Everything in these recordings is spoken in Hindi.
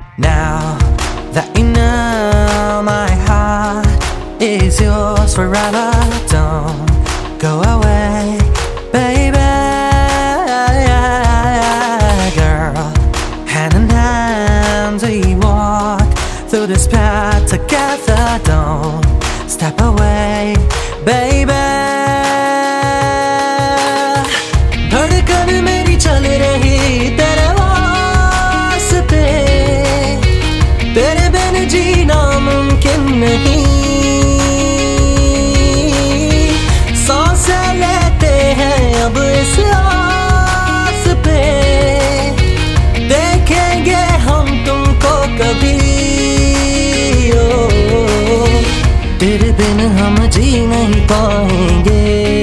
Now that you know my heart is yours forever, don't go away, baby. Girl, hand in hand we walk through this path together. Don't step away, baby. धड़कन मेरी चल रही तेरे वास्ते, तेरे बिन जीना मुमकिन नहीं। सांसें लेते हैं अब इस आस पे, देखेंगे हम तुमको कभी। तेरे बिन हम जी नहीं पाएंगे,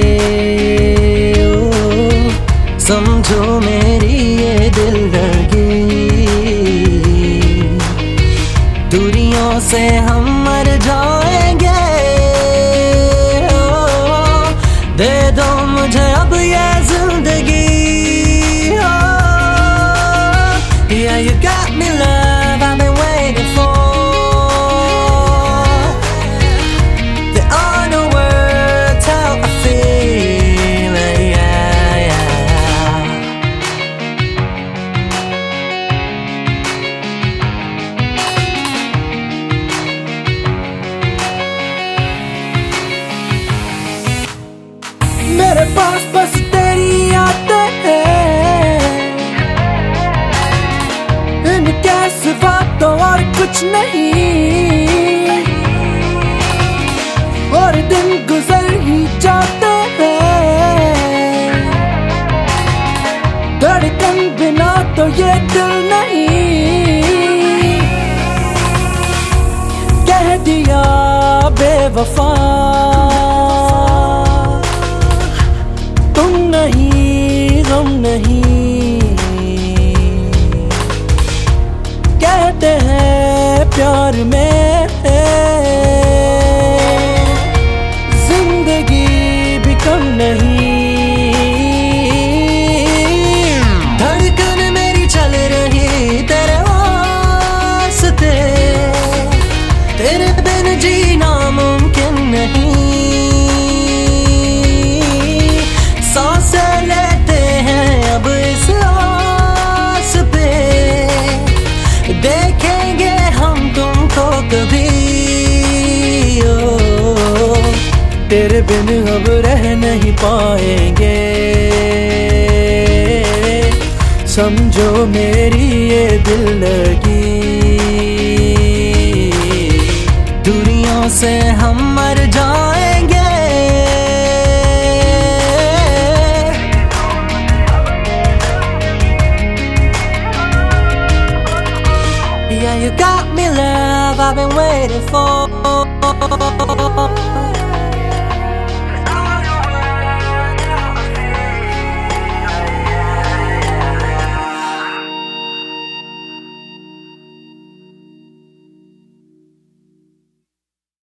समझो मेरी ये दिल लगी। दूरियों से हम मर जाएंगे, दे दो मुझे अब ये जिंदगी। Yeah, you got me love, I've been waiting for. There are no words how I feel, yeah. मेरे पास बस तेरी यादें हैं, इनके सिवा तो और कुछ नहीं। और दिन गुजर ही जाते हैं, धड़कन बिना तो ये दिल नहीं। कह दिया बेवफा तुम नहीं, गम नहीं। कहते हैं प्यार में जिंदगी भी कम नहीं। धड़कन मेरी चल रही तेरे वास्ते, तेरे बिन जीना मुमकिन नहीं। सांसें लेते हैं अब इस आस पे, देखेंगे हम तुमको कभी। तेरे बिन अब रह नहीं पाएंगे, समझो मेरी ये दिल लगी। दूरियों से हम मर जाएंगे, yeah, you got me love, I've been waiting for.